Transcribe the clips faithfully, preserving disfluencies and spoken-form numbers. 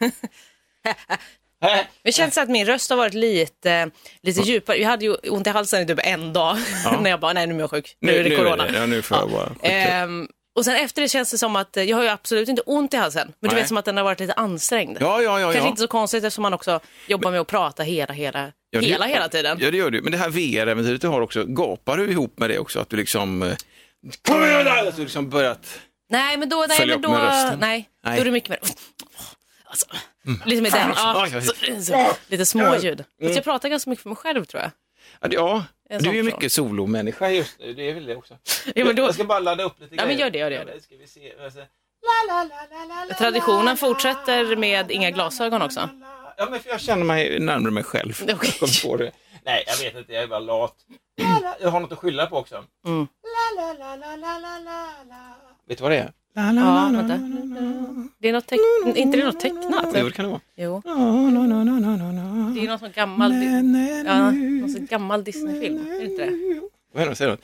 Det känns att min röst har varit lite, lite djupare. Jag hade ju ont i halsen i typ en dag ja. när jag bara, nej nu är jag sjuk. Nu, nu är det corona. Ja, nu får jag bara. Ehm, och sen efter det känns det som att jag har ju absolut inte ont i halsen. Men du nej. vet som att den har varit lite ansträngd. Ja, ja, ja. Kanske ja. inte så konstigt eftersom man också jobbar med att prata hela, hela, ja, det, hela, hela tiden. Ja, det gör du. Men det här V R-äventyret du har också, gapar du ihop med det också? Att du liksom, kom igen där! Att du liksom börjat nej, men då, nej, men då, nej, nej, då är det mycket mer. Alltså, mm. Lite med den, ja, så, så, lite småljud. Mm. Jag pratar ganska mycket för mig själv, tror jag. Ja, ja du är ju mycket solomänniska just nu, det är väl det också. Ja, men då... Jag ska bara ladda upp lite. Ja, men gör det, gör det. Gör det. Ska vi se. Traditionen fortsätter med inga glasögon också. Ja, men för jag känner mig närmare mig själv. Okay. Jag kom på det. Nej, jag vet inte, jag är bara lat. Jag har något att skylla på också. Mm. Vet du vad det är? La, la, ja, la, vänta. Det är något teck- inte det är något tecknat? Jo, det kan det vara. Jo. Det är någon sån gammal ja, någon sån gammal Disney-film, är det inte det? Vad är det, säger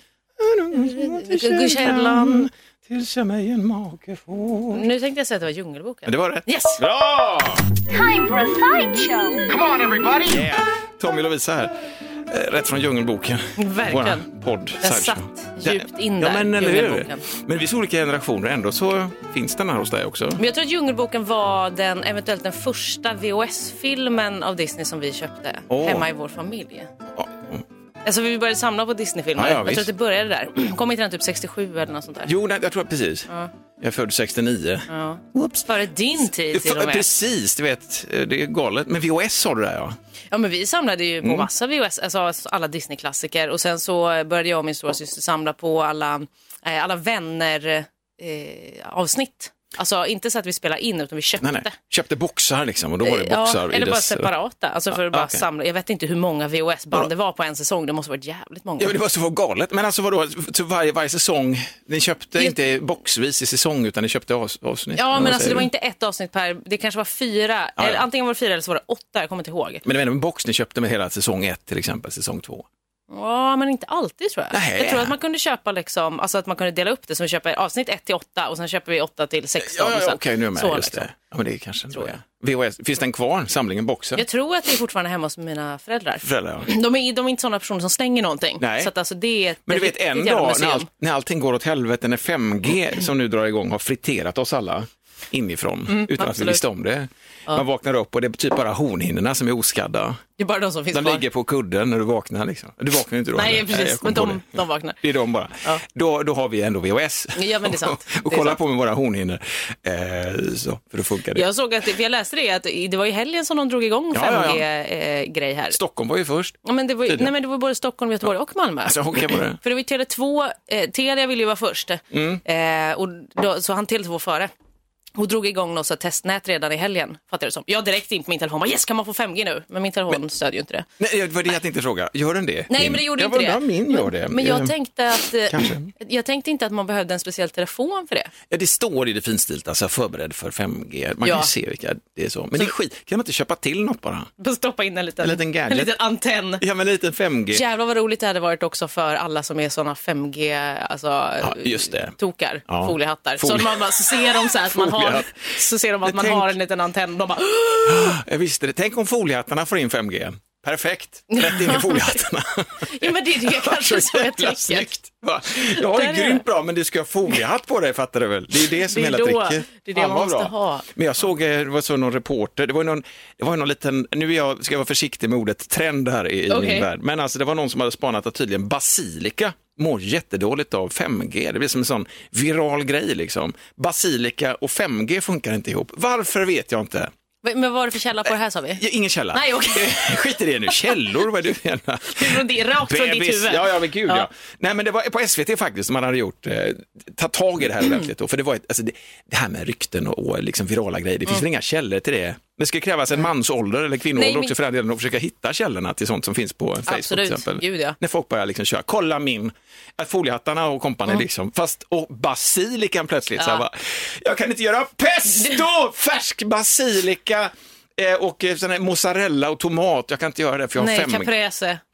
du? Gudskällaren tills jag mig en make får. Nu tänkte jag säga att det var Djungelboken. Men det var rätt. Yes! Bra! Time for a sideshow. Come on everybody! Yeah! Tommy Lovisa här. Rätt från Djungelboken. Verkligen. Podd. Det satt djupt in där. Ja, men, eller hur? Men vi är så olika generationer ändå, så finns den här hos dig också. Men jag tror att Djungelboken var den, eventuellt den första V H S-filmen av Disney som vi köpte oh. hemma i vår familj. Oh. Alltså vi började samla på Disney-filmer. Ja, ja, jag tror att det började där. Kom inte den typ sextiosju eller något sånt där? Jo, nej, jag tror precis. Ja. Jag födde sextionio. Ja. Oops. Före din tid till och med. Precis, du vet, det är galet. Men V H S har du där, ja. Ja, men vi samlade ju på mm. massa V H S, alltså alla Disney-klassiker. Och sen så började jag och min stora syster samla på alla, eh, alla vänner-avsnitt. Eh, Alltså inte så att vi spelar in utan vi köpte. Nej, nej. Köpte boxar liksom och då var det boxar. Ja, eller bara separata. Alltså för att bara okay. samla. Jag vet inte hur många V H S-band det var på en säsong. Det måste varit jävligt många. Ja, men det var så galet. Men alltså vadå? Så varje, varje säsong, ni köpte jag... inte boxvis i säsong utan ni köpte avsnitt. Ja, men alltså det var inte ett avsnitt per, det kanske var fyra. Ja, ja. Eller, antingen var det fyra eller så var det åtta, jag kommer inte ihåg. Men det var en box ni köpte med hela säsong ett till exempel, säsong två. Ja, men inte alltid tror jag. Nej. Jag tror att man kunde köpa liksom, alltså att man kunde dela upp det, så vi köper avsnitt ett till åtta och sen köper vi åtta till sexton. Ja, ja, ja okej, nu är jag med, så, just liksom. det. Ja, men det är kanske tror jag. V H S, finns den kvar, samlingen boxar? Jag tror att det är fortfarande hemma hos mina föräldrar. Föräldrar, ja. de, är, de är inte sådana personer som stänger någonting. Nej. Så att alltså det är ett, men du vet en dag när, all, när allting går åt helvete, när fem G som nu drar igång har friterat oss alla inifrån mm, utan absolut. Att vi visste om det. Ja. Man vaknar upp och det är typ bara hornhinnorna som är oskadda. Det är bara de som finns de kvar. ligger på kudden när du vaknar liksom. Du vaknar inte då. Nej, precis. Nej, men de, de vaknar. Det är de bara. Ja. Då, då har vi ändå V H S. Ja, men det är sant. och och kolla på med våra hornhinnor. Eh, så, för då funkar det. Jag såg att, för jag läste det, att det var i helgen som de drog igång ja, fem G-grej ja, ja. här. Stockholm var ju först. Ja, men det var, nej, men det var både Stockholm, Göteborg ja. och Malmö. Alltså, okay, var det. För det var ju Tele två, eh, Telia ville ju vara först. Mm. Eh, och då, så han Tele två före. Och drog igång något så testnät redan i helgen, fattar du som. Jag direkt in på min telefon, yes, kan man få fem G nu? Men min telefon men, stödjer ju inte det. Nej, det var det jag tänkte fråga. Gör den det? Nej, men det gjorde jag inte det. Ja, min gör det. Men, men jag tänkte att Kanske. jag tänkte inte att man behövde en speciell telefon för det. Ja, det står i det finstilt, alltså förberedd för fem G. Man ja. kan ju se vilka det är så. Men så, det är skit. Kan man inte köpa till något bara? Stoppa in en liten, en liten gadget. En liten antenn. Ja, men en liten fem G. Jävlar vad roligt det hade varit också för alla som är såna fem G, alltså ja, just det. Tokar, ja. foliehattar. Folie. Så, man, så ser de så här att man har, så ser de att man Tänk... har en liten antenn och de bara jag visste det. Tänk om foliehattarna får in fem G. Perfekt. Rätt in i foliehattarna. Ja, men det är det kanske som är tricket. Jag har ju grymt bra, men du ska ha foliehatt på dig, fattar du väl? Det är det som det är hela tricket. Det är det man måste bra. ha. Men jag såg, det var så någon reporter, det var någon, det var någon liten, nu är jag, ska jag vara försiktig med ordet trend här i, okay. i min värld. Men alltså det var någon som hade spanat att tydligen basilika mår jättedåligt av fem G. Det blir som en sån viral grej liksom. Basilika och fem G funkar inte ihop. Varför vet jag inte. Men vad var det för källa på det här, sa vi? Ja, ingen källa. Nej, okej. Okay. Skit i det nu. Källor, vad är du menar? Från det, rakt från ditt huvud. Ja, ja, men gud, ja. ja. Nej, men det var på S V T faktiskt som man hade gjort, eh, ta tag i det här ordentligt då. För det var ett, alltså det, det här med rykten och, och liksom virala grejer, det finns mm. inga källor till det. Det ska krävas en mansålder eller kvinnoålder Nej, också för den delen, och försöka hitta källorna till sånt som finns på Facebook. Absolut. Till exempel. Gud, ja. När folk börjar liksom köra, kolla min, att foliehattarna och kompani mm. liksom, fast och basilikan plötsligt ja. så här, bara, jag kan inte göra pesto, färsk basilika och sån här mozzarella och tomat, jag kan inte göra det för jag har Nej, fem caprese.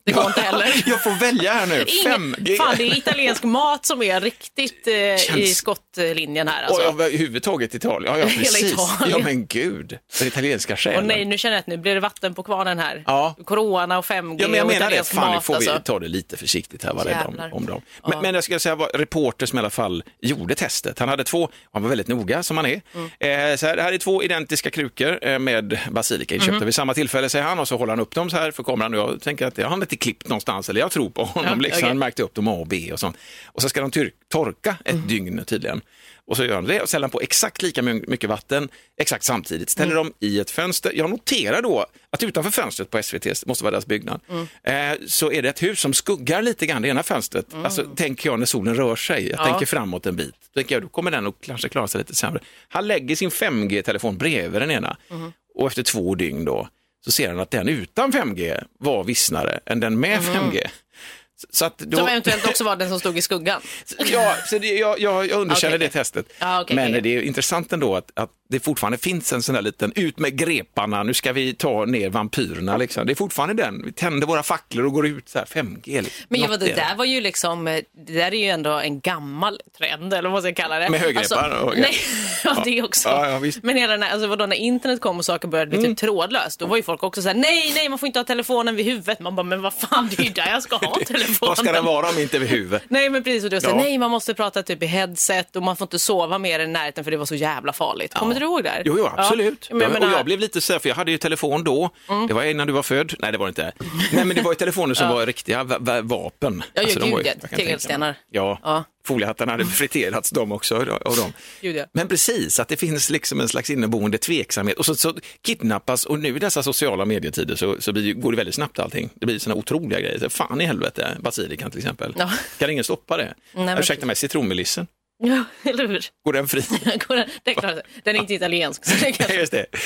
Det går inte heller. Jag får välja här nu. Ingen, fem G. Fan, det är italiensk mat som är riktigt eh, Känns... i skottlinjen här. Alltså. Och överhuvudtaget Italien. Ja, ja, precis. Ja, men gud. Den italienska själen. Och nej, nu känner jag att nu blir det vatten på kvarnen här. Ja. Corona och fem G ja, men jag och menar italiensk det. Fan, mat. får vi alltså. ta det lite försiktigt här. Vad om, om dem. Men, ja. men jag ska säga vad reporter som i alla fall gjorde testet. Han hade två, han var väldigt noga som han är. Mm. Eh, så här, det här är två identiska krukor eh, med basilika inköpta mm. vid samma tillfälle, säger han. Och så håller han upp dem så här för kameran. Och jag tänker att jag har inte klippt någonstans, eller jag tror på honom. Ja, liksom. Okay. Han märkte upp dem A och B och sånt. Och så ska de tyr- torka ett mm. dygn tydligen. Och så gör de det och ställer på exakt lika mycket vatten exakt samtidigt. Ställer mm. dem i ett fönster. Jag noterar då att utanför fönstret på S V T, måste vara deras byggnad, mm. eh, så är det ett hus som skuggar lite grann det ena fönstret. Mm. Alltså tänker jag när solen rör sig. Jag ja. tänker framåt en bit. Då tänker jag, då kommer den och kanske klara sig lite sämre. Han lägger sin fem G-telefon bredvid den ena. Mm. Och efter två dygn då så ser han att den utan fem G var vissnare än den med mm. fem G. Så att då... Som eventuellt också var den som stod i skuggan. Ja, så det, jag, jag, jag underkänner okay. det testet. Ah, okay, Men okay. det är intressant ändå att, att det fortfarande finns en sån där liten ut med greparna, nu ska vi ta ner vampyrerna. Liksom. Det är fortfarande den, vi tänder våra facklor och går ut så här fem G. Men ja, det där var ju liksom, det där är ju ändå en gammal trend, eller vad ska jag kalla det? Med högrepar? Alltså, och, nej, ja, det också. Ja, ja, men hela den här, alltså vadå, när internet kom och saker började bli mm. typ trådlöst, då var ju folk också så här, nej, nej, man får inte ha telefonen vid huvudet. Man bara, men vad fan, det är ju där jag ska ha telefonen. Vad ska den vara om inte vid huvudet? Nej, men precis, och du säger, ja. nej, man måste prata typ i headset och man får inte sova mer i närheten för det var så jävla farligt. Kommer ja. du ihåg där? Jo, jo, absolut. Ja. Men, jag, och jag blev lite så här, för jag hade ju telefon då. Mm. Det var innan du var född. Nej, det var inte. Nej, men det var ju telefoner som ja. var riktiga v- v- vapen. Ja, alltså, ju, gud, tegelstenar. Ja, ja. Foliehattarna hade friterats de också av dem. Gud, ja. Men precis, att det finns liksom en slags inneboende tveksamhet. Och så, så kidnappas, och nu i dessa sociala medietider så, så blir, går det väldigt snabbt allting. Det blir såna otroliga grejer. Så fan i helvete, basilikan till exempel. Ja. Kan ingen stoppa det? Nej, ursäkta mig, citronmelissen. Ja, eller hur? Går den fri? Går den, det är klart, den är inte italiensk. Så det kan... Just det.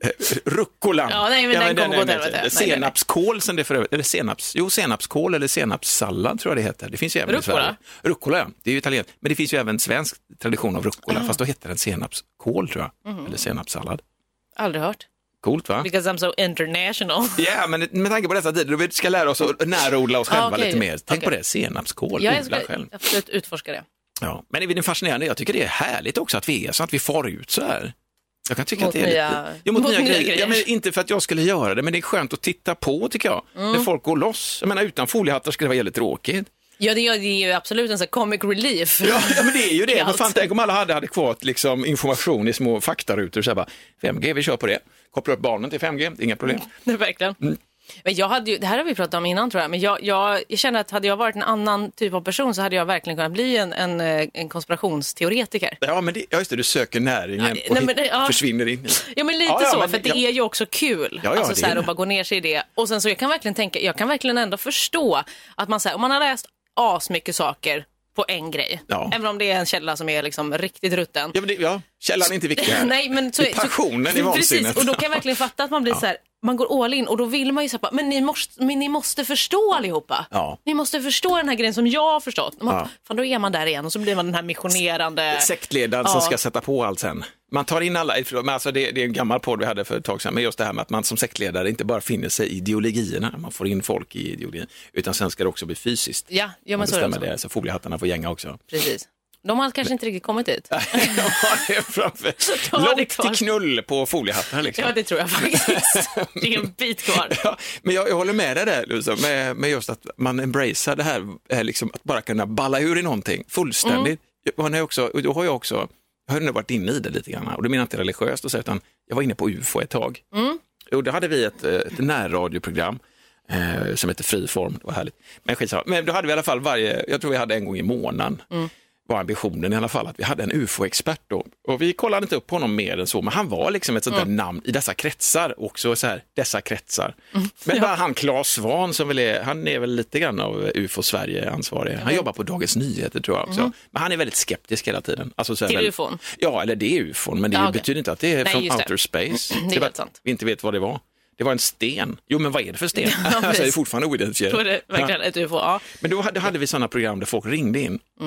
Rucola. Ja, nej, men ja, den kommer gå till helvete. Senapskål, som det för övrigt. Eller senaps, jo, senapskål eller senapssallad tror jag det heter. Det finns ju även rucola? i Sverige. Rucola, ja. Det är ju italienskt. Men det finns ju även svensk tradition av rucola. Mm. Fast då heter den senapskål, tror jag. Mm. Eller senapssallad. Aldrig hört. Coolt, va? Because I'm so international. Ja, yeah, men med tanke på dessa tider, vi ska lära oss att närodla oss själva ah, okay. lite mer. Tänk okay. på det, senapskål. Ja, jag ska själv. absolut utforska det. Ja, men det är fascinerande. Jag tycker det är härligt också att vi är så att vi far ut så här. Jag kan tycka mot att det är nya, lite... Ja, mot, mot nya, nya grejer. grejer. Ja, men inte för att jag skulle göra det, men det är skönt att titta på, tycker jag. Mm. När folk går loss. Jag menar, utan foliehattar skulle det vara väldigt tråkigt. Ja, det är ju absolut en sån comic relief. Ja, ja, men det är ju det. Men fan, tänk om alla hade adekvat liksom, information i små faktarutor. Så här bara, fem G, vi kör på det. Koppla upp barnen till fem G, inga problem. Det är verkligen. Mm. Men jag hade ju, det här har vi pratat om innan tror jag, men jag, jag, jag känner att hade jag varit en annan typ av person så hade jag verkligen kunnat bli en, en, en konspirationsteoretiker. Ja, men det, ja, just det, du söker näringen ja, och nej, men, hit, ja. försvinner in. Ja, men lite ja, ja, så, men, för det ja. är ju också kul. Ja, ja, alltså så här, att bara gå ner sig i det. Och sen så jag kan verkligen tänka, jag kan verkligen ändå förstå att man så här, om man har läst asmycket saker på en grej. Ja. Även om det är en källa som är liksom riktigt rutten. Ja, men det, ja. Källan är inte viktig här. Nej, men så, det är passionen så, i vansinnet. Precis, och då kan jag verkligen fatta att man blir ja. så här, man går all in och då vill man ju säga, men ni måste, men ni måste förstå allihopa. Ja. Ni måste förstå den här grejen som jag har förstått. Man, ja. Fan, då är man där igen och så blir man den här missionerande... Sektledaren ja. som ska sätta på allt sen. Man tar in alla, men alltså det, det är en gammal podd vi hade för ett tag sedan, men just det här med att man som sektledare inte bara finner sig i ideologierna, man får in folk i ideologin, utan sen ska det också bli fysiskt. Ja, ja men så är det, det så foliehattarna får gänga också. Precis. De har kanske inte riktigt kommit dit. De har det framför. Långt till knull på foliehattarna liksom. Ja, det tror jag faktiskt. Det är en bit kvar. Ja, men jag, jag håller med dig där, liksom, med, med just att man embracear det här, liksom, att bara kunna balla ur i någonting fullständigt. Mm. Jag, också, då har jag också, jag har nu varit inne i det lite grann, och det menar inte religiöst och så, utan jag var inne på U F O ett tag. Mm. Och då hade vi ett, ett närradioprogram eh, som heter Friform, det var härligt. Men skitsamma, men då hade vi i alla fall varje, jag tror vi hade en gång i månaden. Mm. Var ambitionen i alla fall att vi hade en U F O-expert då. Och vi kollade inte upp på honom mer än så, men han var liksom ett sånt där mm. namn i dessa kretsar, också så här, dessa kretsar. Mm. Men bara ja. han Claes Svahn som väl är, han är väl lite grann av U F O Sverige ansvarig. Han mm. jobbar på Dagens Nyheter tror jag också. Mm. Men han är väldigt skeptisk hela tiden. Alltså, så här, till väl, U F O? Ja, eller det är U F O, men det ja, okay. betyder inte att det är Nej, från outer det. space. Mm, det är helt sant. Vi inte vet vad det var. Det var en sten. Jo, men vad är det för sten? Ja, alltså, det är fortfarande oidentifierat. Då är det verkligen ja. ett U F O, ja. Men då hade, hade vi sådana program där folk ringde in. Mm.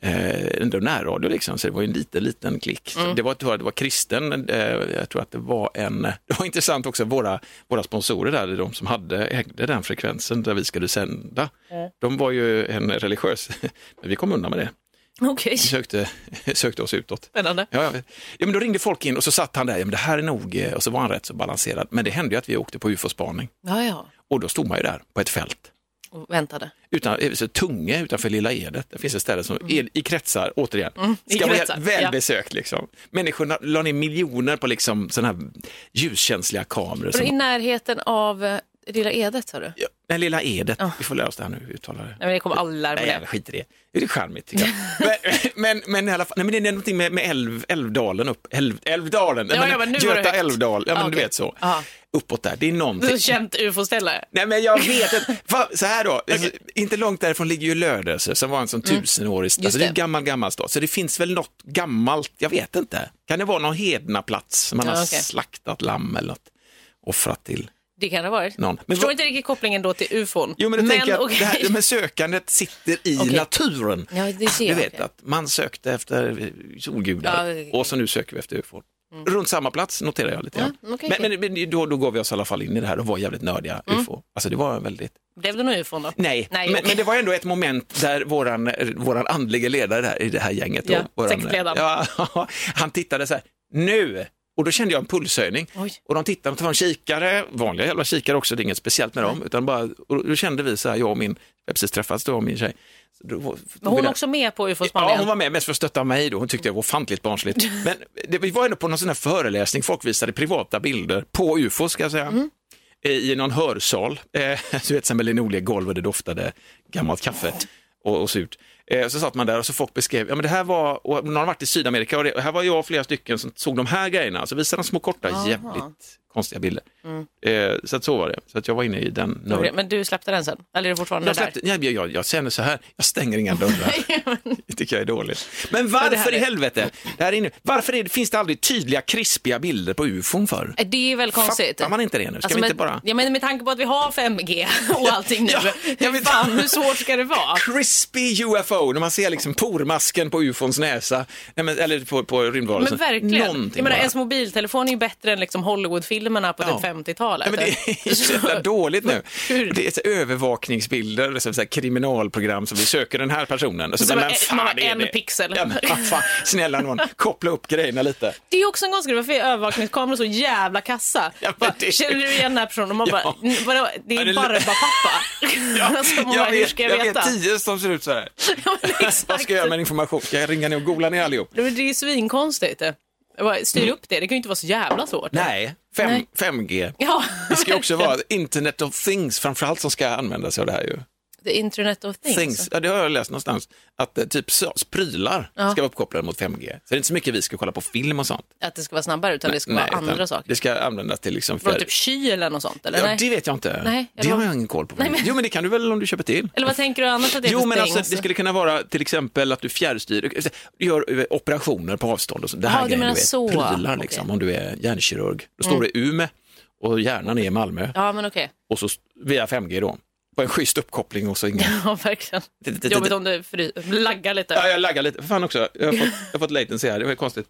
eh, ändå närradio liksom, så det var ju en liten, liten klick. Mm. Det var, det var, det var kristen, eh, jag tror att det var en, det var intressant också, våra, våra sponsorer där, de som hade, ägde den frekvensen där vi skulle sända, mm. de var ju en religiös, men vi kom undan med det. Okej. Sökte, sökte oss utåt. Spännande. Ja, ja, men då ringde folk in och så satt han där, ja, men det här är nog, och så var han rätt så balanserad. Men det hände ju att vi åkte på U F O-spaning. Ja, ja. Och då stod man ju där på ett fält. Och väntade. Utan, så Tunge utanför Lilla Edet. Det finns ett ställe som mm. i kretsar, återigen, mm, i ska kretsar. Vara välbesökt. Ja. Liksom. Människorna la ner miljoner på liksom, sådana här ljuskänsliga kameror. Som... I närheten av Lilla Edet, sa du? Ja, nej, Lilla Edet. Oh. Vi får lära oss det här nu, uttala det. Nej, men det kommer alla lära mig. Nej, jag skiter i det. Det är charmigt, tycker jag. men, men, men i alla fall, nej, men det är någonting med, med älv, Älvdalen upp. Älv, Älvdalen. Ja, ja, men nu Göta Älvdal. Ja, men ah, okay. Du vet så. Aha. Uppåt där. Det är någonting. Du har känt U F O-ställe. Nej, men jag vet inte. Så här då. Okay. Alltså, inte långt därifrån ligger ju Lödöse som var en sån mm. tusenårig. Alltså, det. det är en gammal, gammal stad. Så det finns väl något gammalt. Jag vet inte. Kan det vara någon hedna plats? Man ja, har okay. slaktat lamm eller något. Offrat till. Det kan det ha varit. Någon. Men förstår vad... inte riktigt kopplingen då till U F O. Jo, men, men jag okay. det här med sökandet sitter i okay. naturen. Ja, det ser du jag. vet okay. att man sökte efter solgudar ja, okay. och så nu söker vi efter U F O. Mm. Runt samma plats noterar jag lite grann. Ja, okay, men, okay. men då, då går vi oss i alla fall in i det här och var jävligt nördiga mm. U F O. Alltså det var väldigt... Blev det någon U F O då? Nej, Nej men, okay. men det var ändå ett moment där våran, våran andliga ledare där, i det här gänget. Ja, då, våran, sektledaren. Ja, han tittade så här, nu... Och då kände jag en pulshöjning. Oj. Och de tittade på en kikare, vanliga jävla kikare också, det är inget speciellt med dem. Utan bara, och då kände vi så här, jag och min, jag precis träffats då, och min tjej. Så då, då men hon också med på U F O-spaningen? Ja, hon var med mest för att stötta mig då. Hon tyckte jag var ofantligt barnsligt. Men det, vi var ändå på någon sån här föreläsning, folk visade privata bilder på U F O, ska jag säga. Mm. I någon hörsal. Eh, så vet, med linolja golv och det doftade gammalt kaffe och, och surt. Så satt man där och så folk beskrev, ja men det här var, och någon har varit i Sydamerika och, det, och här var jag och flera stycken som såg de här grejerna, så visade de små korta, aha. jävligt konstiga bilder. Mm. Eh, så att så var det, så att jag var inne i den nörden. Men du släppte den sen? Eller är det fortfarande jag släppte, där? Jag, jag, jag känner så här, jag stänger inga dörrar. Det tycker jag är dåligt. Men varför i helvete? Det här inne, varför är det, finns det aldrig tydliga, krispiga bilder på U F O för? Det är väl konstigt. Fattar man inte det nu? Ska alltså, vi med, inte bara... Ja, men med tanke på att vi har fem G och allting nu. ja, jag vet, fan, hur svårt ska det vara? Crispy U F O, när man ser liksom pormasken på U F O:s näsa, eller på, på rymdvarelsen. Men verkligen. Jag menar, ens mobiltelefon är ju bättre än liksom Hollywood-filmerna på ja. typ femtiotalet. Ja, men det är så jävla dåligt nu. Det är så övervakningsbilder, så så här kriminalprogram som vi söker den här personen. Och så, så men, men fan, man har är en det? pixel. Ja, fan, snälla någon, koppla upp grejerna lite. Det är också en ganska varför är övervakningskameror så jävla kassa. Ja, bara, det... Känner du igen den här personen? Man bara, ja. bara, det är ja, det... bara pappa. Ja, alltså, jag, bara, vet, ska jag, jag veta? vet tio som ser ut så här. Ja, vad ska jag göra med information? Ska jag ringa ner och googla ner allihop? Det är svinkonstigt. Styr upp det, det kan ju inte vara så jävla svårt. Nej, fem, fem G. Ja, det ska också vara Internet of Things framförallt som ska användas av det här ju. The Internet of Things? Things. Ja, det har jag läst någonstans. Att typ prylar ja. ska vara uppkopplade mot fem G. Så det är inte så mycket vi ska kolla på film och sånt. Att det ska vara snabbare utan nej, det ska nej, vara andra saker. Det ska användas till liksom... För... typ sky eller något sånt? Eller? Ja, nej? det vet jag inte. Nej, det har jag ingen koll på. Nej, men... Jo, men det kan du väl om du köper till. Eller vad tänker du annars att det är? Jo, men alltså, det skulle kunna vara till exempel att du fjärrstyr, gör operationer på avstånd och så. Det här ja, grejen, du vet, så. Prylar liksom, okay. Om du är hjärnkirurg. Då står mm. det Umeå och hjärnan är i Malmö. Ja, men okej. Okay. Och så via fem G då. På en schysst uppkoppling och så ingen... Ja, verkligen. Jobbigt om du fry... laggar lite. Ja, jag laggar lite. Fan också. Jag har fått, jag har fått latency här. Det var konstigt.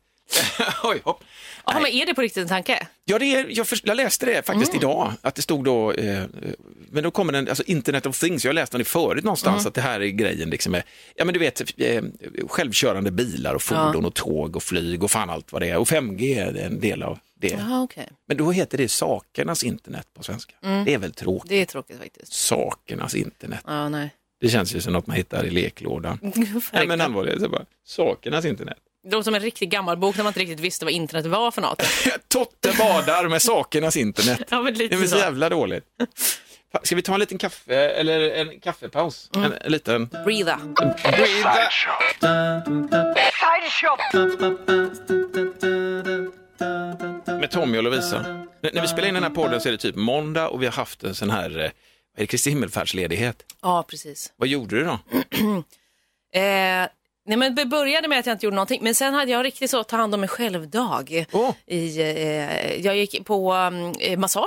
Oj, hopp. Ja, men är det på riktigt en tanke? Ja, det är, jag, för, jag läste det faktiskt mm. idag. Att det stod då... Eh, men då kommer den... Alltså Internet of Things. Jag läste den förut någonstans. Mm. Att det här är grejen liksom med... Ja, men du vet... Eh, självkörande bilar och fordon ja. och tåg och flyg och fan allt vad det är. Och fem G är en del av det. Aha, okay. Men då heter det sakernas internet på svenska. Mm. Det är väl tråkigt? Det är tråkigt faktiskt. Sakernas internet. Ja, nej. Det känns ju som något man hittar i leklådan. Nej, men allvarligt, så bara, sakernas internet. Det låter som en riktigt gammal bok när man inte riktigt visste vad internet var för något. Totte badar med sakernas internet. Ja, men lite det är så så jävla dåligt. Ska vi ta en liten kaffe eller en kaffepaus? Mm. En, en liten... Breatha. Breatha. Med Tommy och Lovisa. N- när vi spelar in den här podden så är det typ måndag och vi har haft en sån här, vad är det, Kristi himmelfärdsledighet. Ja, precis. Vad gjorde du då? eh, nej, men det började med att jag inte gjorde någonting. Men sen hade jag riktigt så ta hand om mig själv dag. Oh. I, eh, jag gick på eh, massage.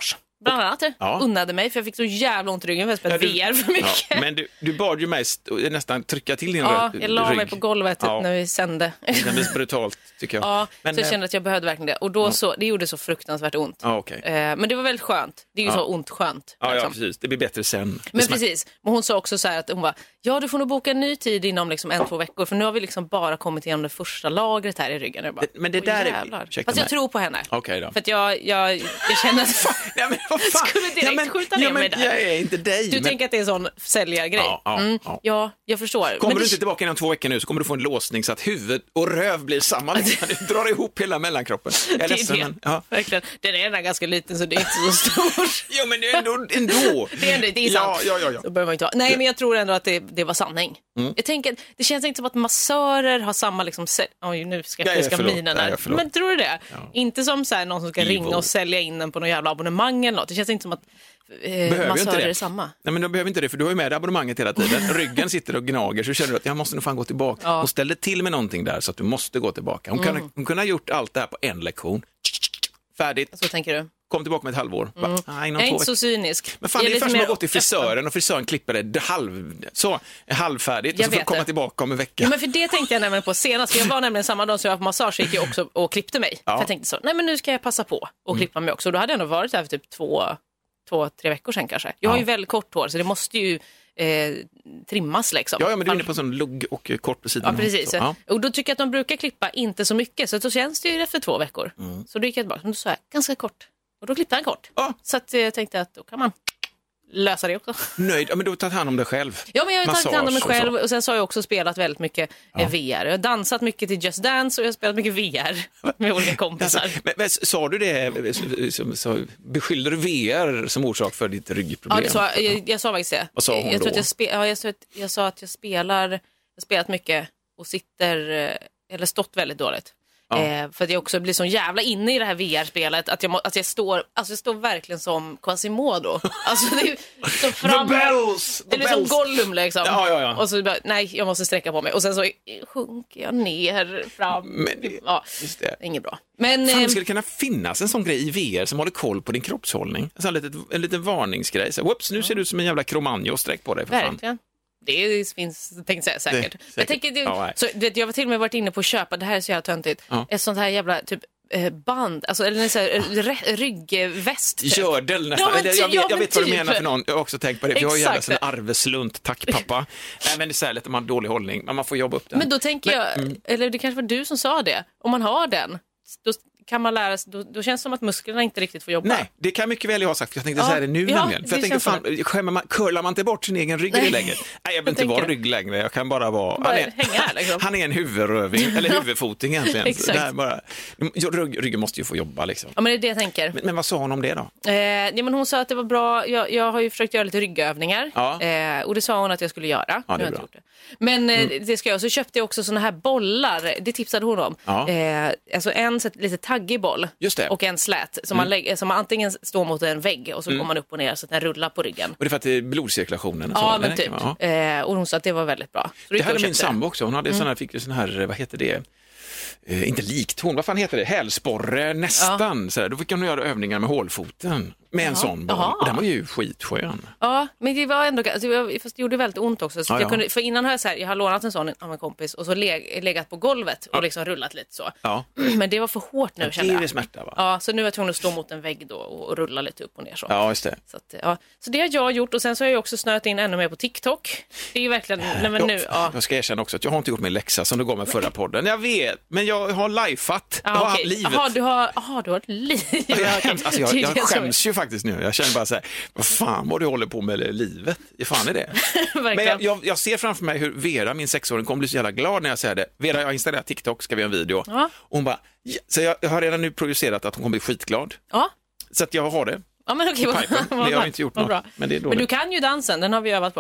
bland annat. Ja. Unnade mig, för jag fick så jävla ont i ryggen för att jag spelade ja, V R för mycket. Ja, men du, du bad ju mig st- nästan trycka till din ja, rygg. Jag la mig på golvet ja. när vi sände. Det kändes brutalt, tycker jag. Ja, men, så jag kände att jag behövde verkligen det. Och då ja. så, det gjorde så fruktansvärt ont. Ja, okay. eh, men det var väldigt skönt. Det är ju ja. så ont skönt. Ja, liksom. ja, precis. Det blir bättre sen. Men precis. Men hon sa också så här att hon var, ja, du får nog boka en ny tid inom liksom en, två veckor. För nu har vi liksom bara kommit igenom det första lagret här i ryggen. Jag bara, men det där är... Fast jag mig. tror på henne. Okay, då. För att jag, jag, jag känner att ja, men vad fan? skulle direkt ja, men, skjuta ner ja, men, mig där. Jag är inte dig. Du men... tänker att det är en sån säljargrej? Ja, ja, mm. ja. ja, jag förstår. Kommer men du det... inte tillbaka inom två veckor nu så kommer du få en låsning så att huvud och röv blir samma. Du drar ihop hela mellankroppen. Jag är ledsen, men, ja. Verkligen. Den är redan ganska liten så det är inte så stor. Jo, men det är ändå. ändå. det är, ändå, det är sant. Ja, ja, ja, ja. Så behöver man inte ha. Nej, men jag tror ändå att det, det var sanning. Mm. Jag tänker, det känns inte som att massörer har samma liksom... Oj, nu skeptiska minen där. Men tror du det? Ja. Inte som så här, någon som ska Evil. ringa och sälja in den på någon jävla abonnemang eller något. Det känns inte som att eh, massörer är samma. Nej, men de behöver inte det, för du har ju med abonnemanget hela tiden. Ryggen sitter och gnager, så känner du att jag måste nog fan gå tillbaka. Ja. Hon ställde till med någonting där så att du måste gå tillbaka. Hon, mm. kan, hon kunde ha gjort allt det här på en lektion. Färdigt. Så tänker du? Kom tillbaka med ett halvår. Mm. Bara, nej, jag är inte så cynisk. Men fan, det är först som har gått till frisören och frisören klipper det halv, så, halvfärdigt. Jag och så får du komma det. tillbaka om en vecka. Ja, men för det tänkte jag nämligen på senast. För jag var nämligen samma dag som jag var på massage, gick jag också och klippte mig. Ja. För jag tänkte så, nej men nu ska jag passa på och klippa mm. mig också. Och då hade jag ändå varit där för typ två, två, tre veckor sedan kanske. Jag ja. har ju väldigt kort hår så det måste ju eh, trimmas liksom. Ja, ja, men du är inne på sån lugg och kort på sidan. Ja, precis. Så, ja. Och då tycker jag att de brukar klippa inte så mycket. Så då känns det ju efter två veckor. Mm. Så då gick jag tillbaka. Men då sa jag, ganska kort. Och då klippte han kort. Ja. Så att jag tänkte att då kan man lösa det också. Nöjd, ja, men du har tagit hand om dig själv. Ja, men jag har tagit hand om mig själv. Och, och sen så har jag också spelat väldigt mycket ja. V R. Jag har dansat mycket till Just Dance och jag har spelat mycket V R med olika kompisar. Alltså, men, men sa du det, så, så, beskyllde du V R som orsak för ditt ryggproblem? Ja, det sa, jag, jag sa faktiskt det. Vad sa hon jag, då? Att jag, spe, ja, jag, sa att, jag sa att jag spelar, jag har spelat mycket och sitter, eller stått väldigt dåligt. Ja. Eh, för att jag också blir så jävla inne i det här V R-spelet att jag, må, att jag står alltså jag står verkligen som Quasimodo. Alltså det är så fram, the bells, the det är liksom Gollum liksom. Ja, ja, ja. Och så bara, nej, jag måste sträcka på mig. Och sen så sjunker jag ner fram. Men det, ja, just det. Inget bra. Men fan, eh, skulle det kunna finnas en sån grej i V R som håller koll på din kroppshållning? Alltså en liten, en liten varningsgrej. Så, whoops, nu ser du ut som en jävla Cromagno, sträck på dig för verkligen. fan. Det finns, tänkte jag säkert. Det, säkert. Jag, tänker, det, ja, så, det, jag var till och med varit inne på att köpa, det här är så jävla töntigt, ja. ett sånt här jävla typ eh, band, alltså eller en sån här ryggväst. Typ. Gördel nästan. Ja, jag, jag, jag, jag vet typ. vad du menar för någon. Jag har också tänkt på det. Vi har ju jävla sån arveslund, tack pappa. Nej, men det är så här lite, man har dålig hållning, men man får jobba upp den. Men då tänker men, jag, mm. eller det kanske var du som sa det, om man har den, då kan man lära sig, då, då känns det som att musklerna inte riktigt får jobba. Nej, det kan mycket väl jag ha sagt, för jag tänkte ja, säga det nu ja, nämligen. För jag tänkte, fan, skämmer man, curlar man inte bort sin egen rygg Nej. längre? Nej, jag vill inte vara rygg längre, jag kan bara vara... Bara han, är, hänga här, liksom. han är en huvudröving, eller huvudfoting egentligen. Exakt. Där bara, rygg, ryggen måste ju få jobba liksom. Ja, men det är det jag tänker. Men, men vad sa hon om det då? Eh, ja, men hon sa att det var bra, jag, jag har ju försökt göra lite ryggövningar. Ja. Eh, och det sa hon att jag skulle göra. Ja, det är jag bra. Gjort det. Men eh, mm. det ska jag, så köpte jag också såna här bollar, det tipsade hon om. Ja. Eh, alltså en så, lite taggig boll. Just det. Och en slät som, mm. man, lägger, som man antingen står mot en vägg och så mm. går man upp och ner så att den rullar på ryggen. Och det är för att det är blodcirkulationen? Och ja, så, men typ. Ja. Eh, och hon sa att det var väldigt bra. Så det hade min sambo också. Hon hade mm. sån här, fick ju sån här, vad heter det? Eh, inte liktorn, vad fan heter det? Hälsporre nästan. Ja. Så där. Då fick hon göra övningar med hålfoten. Med en ja. sån boll. Och den var ju skitskön. Ja, men det var ändå, alltså, fast det gjorde väldigt ont också. Så ja, jag kunde, för innan har jag så här, jag har lånat en sån av en kompis och så leg, legat på golvet och ja. liksom rullat lite så. Ja. Men det var för hårt nu, ja, kände jag. Det är smärta, va? Ja, så nu är jag tvungen att stå mot en vägg då och rulla lite upp och ner så. Ja, just det. Så, att, ja. så det har jag gjort och sen så har jag också snöat in ännu mer på TikTok. Det är ju verkligen, nej, men nu, ja. Jag ska erkänna också att jag har inte gjort min läxa som du gav med förra podden. Jag vet, men jag har lifeat. Jag har okay. livet. Aha, du har, aha, du har ett liv. Ja, jag, alltså, jag, jag skäms ju faktiskt nu. Jag känner bara så här, vad fan vad du håller på med livet? Vad fan är det? Men jag, jag, jag ser framför mig hur Vera, min sexåring, kommer bli så jävla glad när jag säger det. Vera, jag har installerat TikTok, ska vi göra en video. Ja. Och hon bara, ja. Så jag, jag har redan nu producerat att hon kommer bli skitglad. Ja. Så att jag har det. Ja, men okej, vad, men jag har inte gjort något. Bra. Men, det är men du kan ju dansen, den har vi övat på.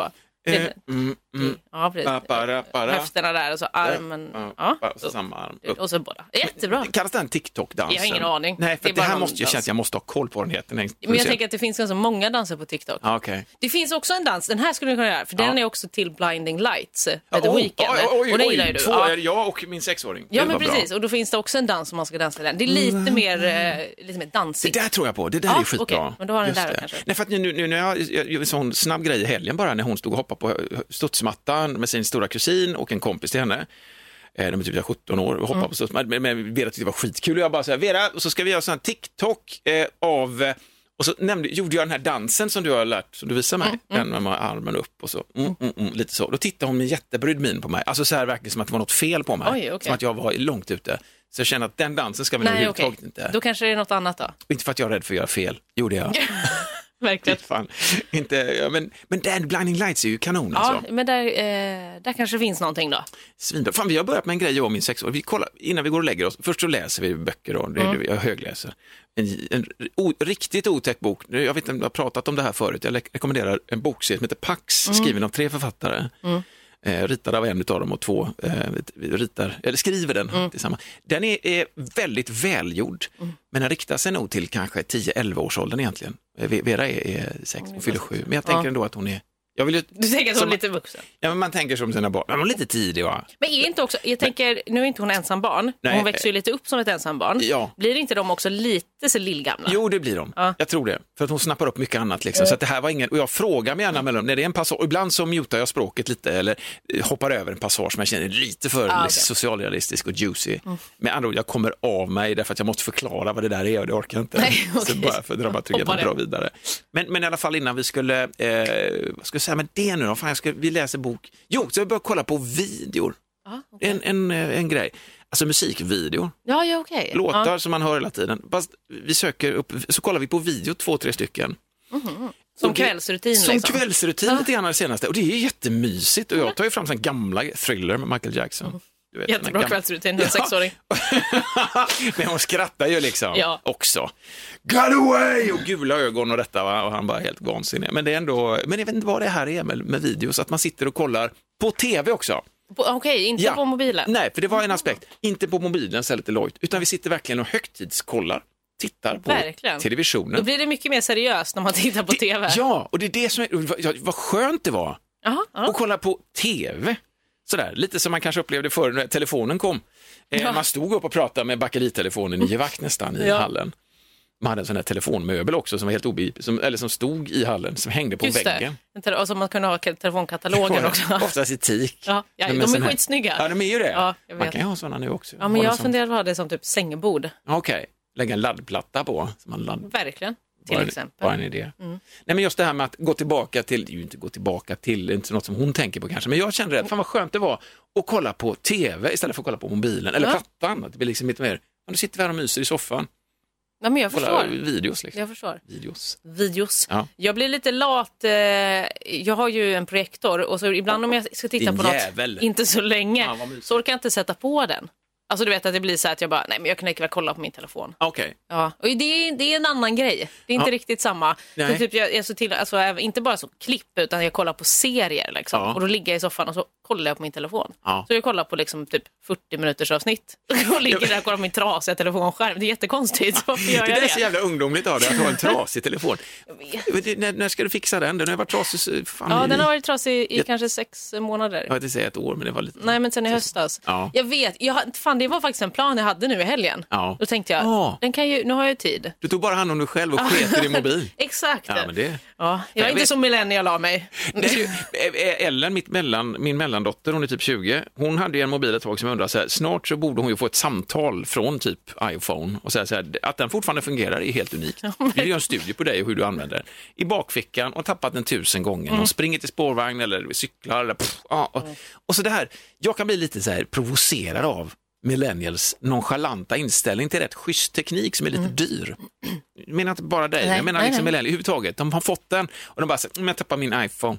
Eh, mm, mm. Ja, precis. Ba, bara, bara. Höfterna där och så armen. Ja, ja. ja. Och så samma arm. Upp. Och så båda. Jättebra. Kallas det en TikTok-dansen? Jag har ingen aning. Nej, för det, det, det här måste jag känna att jag måste ha koll på den heter. Men jag tänker att det finns ganska många danser på TikTok. Ah, okay. Det finns också en dans, den här skulle du kunna göra, för ja. den är också till Blinding Lights, ja, The oh, Weeknd. Oj, oj, och det oj, gillar ju du. Två, ja. jag och min sexåring. Ja, det men precis. Bra. Och då finns det också en dans som man ska dansa den. Det är lite mm. mer, eh, lite mer dansigt. Det där tror jag på, det där ja, är skitbra. Okay. Men då har den där då, kanske. Nej, för att nu, nu när jag, jag gjorde en sån snabb grej i helgen bara när hon stod och hoppade på studsmattan med sin stora kusin och en kompis till henne. De är typ sjutton år och hoppar mm. på studsmattan. Men, men Vera tyckte det var skitkul och jag bara så här, Vera, och så ska vi göra sån här TikTok eh, av... Och så nämnde, gjorde jag den här dansen som du har lärt, som du visar mig, mm, den med armen upp och så, mm, mm, mm, lite så. Då tittade hon med jättebrydd min på mig, alltså så här verkligen som att det var något fel på mig, Oj, okay. som att jag var långt ute. Så jag känner att den dansen ska vi nog överhuvudtaget okay. inte. Då kanske det är något annat då? Inte för att jag är rädd för att göra fel, gjorde jag. Verkligen. Fan. Inte, ja, men, men den Blinding Lights är ju kanon ja, alltså. Men där, eh, där kanske finns någonting då. Svinbra. Fan, vi har börjat med en grej jag och min sexår. Vi kollar, innan vi går och lägger oss, först så läser vi böcker då, det, mm. jag högläser. En, en o, riktigt otäck bok, jag vet inte om jag har pratat om det här förut, jag rekommenderar en bokserie som heter Pax, mm. skriven av tre författare. Mm. Eh, ritad av en av dem och två eh, ritar, eller skriver den mm. tillsammans. Den är, är väldigt välgjord, mm. men den riktar sig nog till kanske tio elva års åldern egentligen. Vera är, är sex och fyller sju, men jag tänker ja. ändå att hon är... Jag vill ju, du tänker att hon är lite vuxen? Ja, men man tänker som sina barn. Men hon är lite tidig, va? Men är inte också, jag tänker, nu är inte hon ensam barn. Nej. Hon växer ju lite upp som ett ensam barn. Ja. Blir inte de också lite så lillgamla? Jo, det blir de. Ja. Jag tror det. För att hon snappar upp mycket annat liksom. Mm. Så att det här var ingen, och jag frågar mig gärna mellan, när det är en passage, och ibland så mutar jag språket lite eller hoppar över en passage som jag känner lite för ah, okay. socialrealistisk och juicy. Mm. Men andra ord, jag kommer av mig därför att jag måste förklara vad det där är och det orkar inte. Nej, okay. Så bara för dramaturgin dra vidare. Men, men i alla fall innan vi skulle, eh, vad ska jag säga med det nu då? Fan, jag ska, vi läser bok. Jo, så jag börjar kolla på videor. Ah, okay. en, en, en grej. Alltså musikvideo. Ja, ja, okej. Okay. Låtar ja. som man hör hela tiden. Fast vi söker upp, så kollar vi på video, två, tre stycken. Mm-hmm. Som det, kvällsrutin Som liksom. kvällsrutin ja. lite grann det senaste. Och det är jättemysigt. Och jag tar ju fram en gamla Thriller med Michael Jackson. Mm. Du vet, jättebra gam... kvällsrutin, en sexåring. Men hon skrattar ju liksom ja. också. Got away! Och gula ögon och detta, va? Och han bara helt vansinnig. Men det är ändå, men jag vet inte vad det här är med, med videos. Att man sitter och kollar på tv också. Okej, okay, inte ja. på mobilen. Nej, för det var en aspekt. Inte på mobilen, så lite lojt. Utan vi sitter verkligen och högtidskollar. Tittar på verkligen. televisionen. Då blir det mycket mer seriöst när man tittar på det, tv. Ja, och det är det som är, vad, vad skönt det var. Aha, aha. Och kolla på tv. Sådär, lite som man kanske upplevde förr när telefonen kom. Eh, ja. Man stod upp och pratade med bakeritelefonen i vakt nästan i ja. hallen. Man hade en sån här telefonmöbel också som var helt obegriplig, som, eller som stod i hallen, som hängde på just väggen. Det. Och så man kunde ha telefonkatalogen också. Oftast i tik. Ja, ja, de är skitsnygga. Ja, de är ju det. Ja, man kan ju ha sådana nu också. Ja, men jag funderar på det som typ sängbord. Okej, okay. Lägga en laddplatta på. Som man ladd... Verkligen. Till bara, exempel. Bara en idé. Mm. Nej, men just det här med att gå tillbaka till, det är ju inte gå tillbaka till, inte något som hon tänker på kanske, men jag kände det, fan vad skönt det var att kolla på tv istället för att kolla på mobilen, eller ja. plattan, det blir liksom lite mer, du sitter här och myser i soffan. Ja, men jag förstår. Videos liksom. Jag förstår. Videos. Videos. Ja. Jag blir lite lat, eh, jag har ju en projektor och så ibland om jag ska titta Din på jävel. något, inte så länge, ja, så orkar jag inte sätta på den. Alltså du vet att det blir så att jag bara, nej men jag kan inte väl kolla på min telefon. Okej. Okay. Ja, och det är, det är en annan grej. Det är inte ja. riktigt samma. Så typ jag, jag så till, alltså, inte bara så klipp utan jag kollar på serier liksom. Ja. Och då ligger jag i soffan och så kollar jag på min telefon. Ja. Så jag kollar på liksom typ fyrtio minuters avsnitt. Och ligger där och kollar på min trasiga telefonskärm. Det är jättekonstigt. Varför gör jag det? Det är så jävla ungdomligt av dig att ha en trasig telefon. när, när ska du fixa den? Den har varit trasig. Fan, ja, i... den har varit trasig i jag... kanske sex månader. Jag vill inte säga ett år, men det var lite... Nej, men sen i höstas. Ja. Jag vet, jag, fan det var faktiskt en plan jag hade nu i helgen. Ja. Då tänkte jag, oh. den kan ju, nu har jag tid. Du tog bara hand om dig själv och sket i din mobil. Exakt. Ja, men det... ja, jag är inte vet... som millennial av mig. Nej, Ellen, mitt mellan, min mellandotter, hon är typ tjugo. Hon hade en mobil ett tag som undrade så här, snart så borde hon ju få ett samtal från typ iPhone och säga så här, att den fortfarande fungerar är helt unikt. Ja, men... Vi gör en studie på dig och hur du använder den. I bakfickan och tappat den tusen gånger. Mm. Hon springer till spårvagn eller cyklar eller pff, ja, och, mm. och så det här, jag kan bli lite så här provocerad av millennials nonchalanta inställning till rätt schysst teknik som är lite mm. dyr. Jag menar inte bara dig, nej, jag menar nej, liksom millennials överhuvudtaget. De har fått den och de bara säger, men jag tappar min iPhone.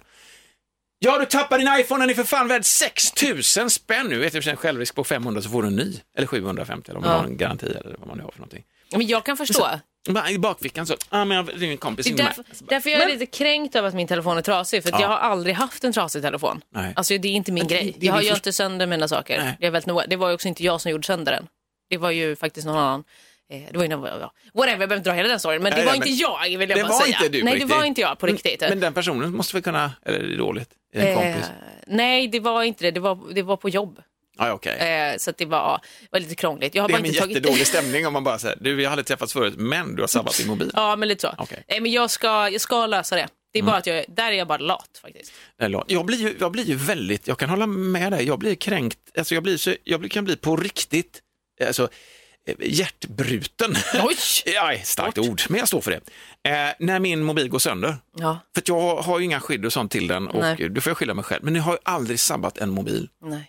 Ja, du tappar din iPhone, den är för fan värd sex tusen spänn nu. Vet du, en självrisk på femhundra så får du en ny. Eller sjuhundrafemtio eller om man ja. har en garanti eller vad man nu har för någonting. Men jag kan förstå. I bakfickan så, ja ah, men det är en kompis. Det är därför, därför jag är men... lite kränkt över att min telefon är trasig. För att ja. jag har aldrig haft en trasig telefon. Nej. Alltså det är inte min det, grej. Det, jag har ju för... inte sönder mina saker. Nej. Det, är väldigt no... det var ju också inte jag som gjorde sönder den. Det var ju faktiskt någon annan. Eh, det var ju någon, ja. Whatever, jag behöver inte dra hela den storyn. Men det nej, var nej, inte men... jag, vill jag det bara var säga. Inte du nej, det var inte jag på riktigt. Men, men den personen måste väl kunna, eller är det dåligt? Är det en eh, kompis? Nej, det var inte det. Det var, det var på jobb. Ah, okay. eh, så att det var, var lite krångligt. Jag har det är bara en inte tagit... jättedålig stämning om man bara säger, du, vi hade träffats förut, men du har sabbat din mobil. Ja, men lite så. Okay. Eh, men jag ska, jag ska lösa det. Det är mm. bara att jag, där är jag bara lat faktiskt. Jag blir ju, jag blir ju väldigt, jag kan hålla med dig, jag blir kränkt, alltså jag, blir så, jag kan bli på riktigt, alltså hjärtbruten. Oj! Ja, starkt ord, men jag står för det. Eh, när min mobil går sönder. Ja. För att jag har ju inga skydd och sånt till den och nej. Du får jag skylla mig själv. Men jag har ju aldrig sabbat en mobil. Nej.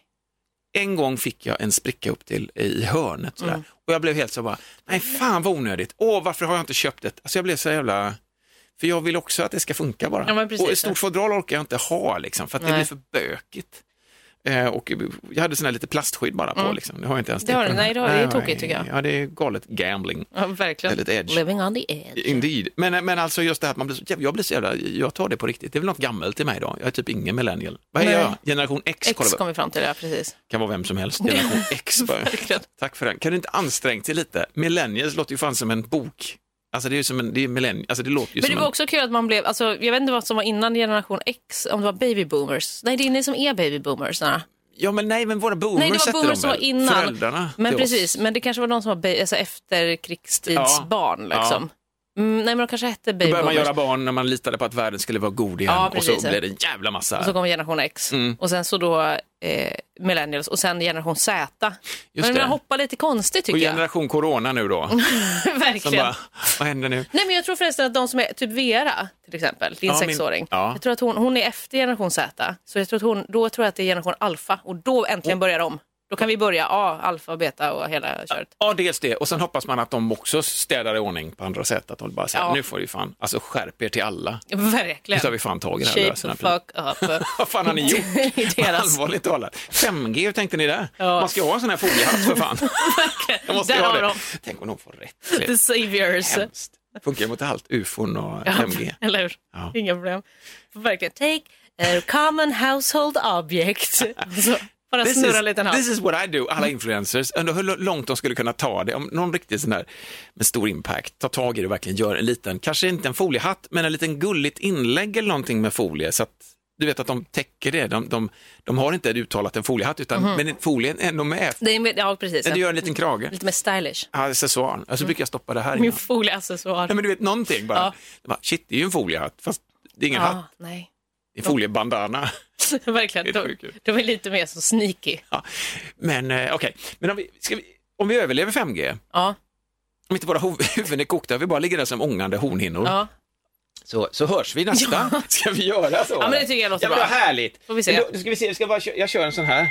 En gång fick jag en spricka upp till i hörnet sådär. Mm. Och jag blev helt så bara, nej fan vad onödigt. Åh, varför har jag inte köpt det? Alltså jag blev så jävla... För jag vill också att det ska funka bara. Ja, och ett stort fodral orkar jag inte ha liksom, för att nej. Det blir för bökigt. Eh, och jag hade sån här lite plastskydd bara på mm. liksom. Det har jag inte ens det. Har, nej, det, har, det är tokigt tycker jag. Ja, det är galet gambling. Ja, verkligen. Lite edge. Living on the edge. Indeed. Men, men alltså just det här att man blir så, jag blir så jävla, jag tar det på riktigt. Det är väl något gammalt till mig då. Jag är typ ingen millennial. Vad är nej. jag? Generation X. X kommer vi fram till det, precis. Kan vara vem som helst. Generation X. Tack för den. Kan du inte anstränga dig lite? Millennials låter ju fan som en bok. Alltså det är ju som en, det är millennium, alltså det låter ju men det som var en... också kul att man blev, alltså jag vet inte vad som var innan generation X, om det var baby boomers. Nej, det är ni som är baby boomers. Nej. Ja, men nej, men våra boomers nej, det var boomers som var innan. Föräldrarna men precis, oss. Men det kanske var de som var ba- alltså efterkrigstidsbarn ja. liksom. Ja. Mm, nej, men de kanske hette baby boomers. Då började man boomers. göra barn när man litade på att världen skulle vara god igen. Ja, och så blev det en jävla massa. Och så kom generation X. Mm. Och sen så då eh, millennials. Och sen generation Z. Just men man hoppar lite konstigt tycker jag. Och generation jag. Corona nu då. Verkligen. Bara, vad händer nu? Nej, men jag tror förresten att de som är typ Vera till exempel, din ja, sexåring. Min, ja. Jag tror att hon, hon är efter generation Z. Så jag tror att hon, då tror jag att det är generation alfa. Och då äntligen börjar de. Då kan vi börja, ja, alfa och beta och hela köret. Ja, dels det. Och sen hoppas man att de också städar i ordning på andra sätt. Att de bara säger, ja. Nu får vi fan, alltså skärp er till alla. Verkligen. Nu tar vi fan tag i det här. Shape the fuck up. Vad fan har ni gjort? Allvarligt talat. fem G, hur tänkte ni där? Ja. Man ska ha en sån här foliehatt för fan. Verkligen. Måste där ha det. De. Tänk om de får rätt. The saviors. Hemskt. Funkar mot allt, U F O och ja, fem G. Eller hur? Ja. Inga problem. Verkligen. Take a common household object. Så. Bara this snurra is, lite this is what I do, alla influencers. Undrar hur långt de skulle kunna ta det. Om någon riktigt sån där med stor impact tar tag i det och verkligen gör en liten, kanske inte en foliehatt, men en liten gulligt inlägg eller någonting med folie. Så att du vet att de täcker det. De, de, de har inte uttalat en foliehatt, utan mm-hmm. men folien är ändå med. Det är, ja, precis. Du gör en liten krage. Lite mer stylish. Ja, accessoar. Alltså mm. brukar jag stoppa det här. Min folieaccessoar. Nej, men du vet någonting bara. Ja. Shit, det är ju en foliehatt, fast det är ingen ja, hatt. Nej. Det är foliebandana. Verkligen, de, de är lite mer så sneaky. Ja. Men eh, okej, okay. Men om vi, ska vi, om vi överlever fem G, ja. Om inte våra huvuden är kokta, vi bara ligger där som ångande hornhinnor, ja. så, så hörs vi nästa. Ja. Ska vi göra så? Ja, men det tycker jag låter ja, bra. Det var härligt. Får vi se. Då, ska vi se, ska bara, jag kör en sån här.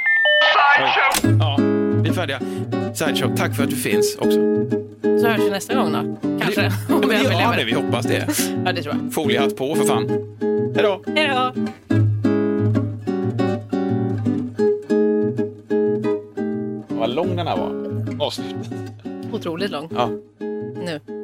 Ja, vi är färdiga. Sideshow, tack för att du finns också. Så hörs vi nästa gång då, kanske. Det, om vi vi ja, det, vi hoppas det. Ja, det tror jag. Foliehatt på för fan. Hej då. Hej då. Vad lång den här var. Avslut. Otroligt lång. Ja. Nu.